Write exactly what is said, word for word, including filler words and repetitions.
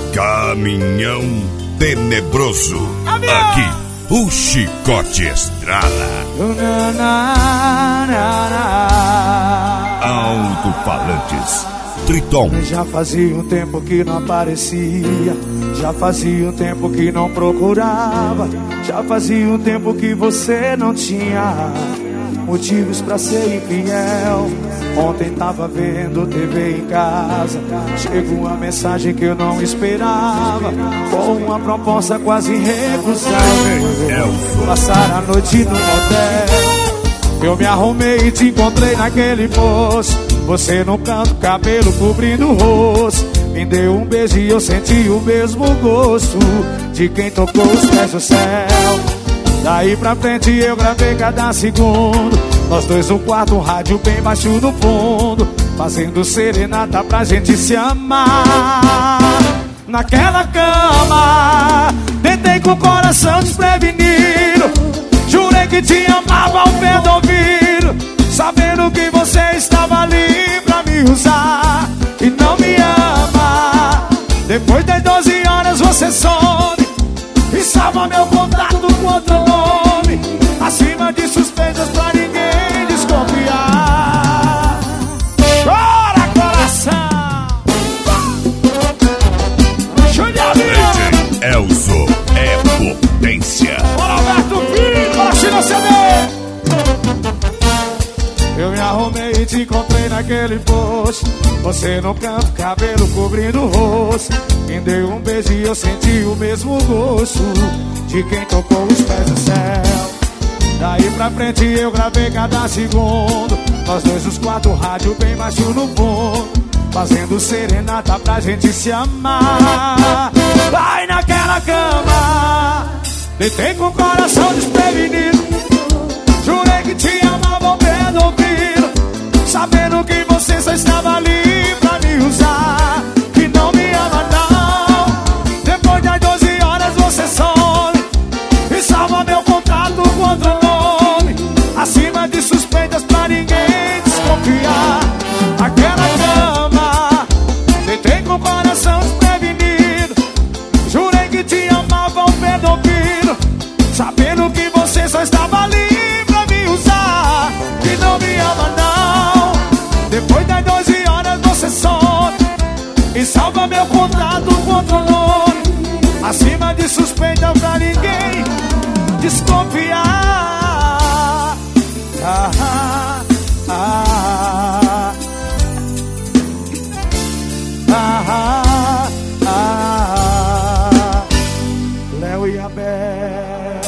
Caminhão tenebroso. Aqui, o chicote estrala. Alto-falantes Triton. Já fazia um tempo que não aparecia, já fazia um tempo que não procurava, já fazia um tempo que você não tinha motivos pra ser infiel. Ontem tava vendo T V em casa, chegou uma mensagem que eu não esperava, com uma proposta quase irrecusável. Passar a noite no motel. Eu me arrumei e te encontrei naquele poço, você no canto, cabelo cobrindo o rosto. Me deu um beijo e eu senti o mesmo gosto de quem tocou os pés no céu. Daí pra frente eu gravei cada segundo, nós dois no quarto, um rádio bem baixo no fundo, fazendo serenata pra gente se amar. Naquela cama, deitei com o coração desprevenido, jurei que te amava ao pé do ouvido, sabendo que você estava ali pra me usar e não me ama. Depois das doze horas você some e salva meu contato com outro nome, acima de suspeitas pra ninguém desconfiar. Chora, coração! Julia D J Elzo é potência. Bora, Alberto Filho, bora, China C D. Eu me arrumei e te encontrei naquele posto, você no canto, cabelo cobrindo o rosto. Me deu um beijo e eu senti o mesmo gosto de quem tocou os pés no céu. Daí pra frente eu gravei cada segundo, nós dois nos quatro, rádio bem baixo no fundo, fazendo serenata pra gente se amar. Vai naquela cama, deitei com o coração desprevenido, jurei que te amava ao pé do ouvido, sabendo que você só estava ali pra me usar e não me ama não. Depois das doze horas você some e salva meu contato com outro nome, acima de suspeitas pra ninguém desconfiar. Aquela cama, deitei com o coração desprevenido, jurei que te amava ao pé do ouvido, sabendo que você só estava ali pra me usar e não me ama não. Depois das doze horas você some e salva meu contato com outro nome, acima de suspeita pra ninguém desconfiar. Ah, ah, ah, ah, ah, ah. Léo e Abel.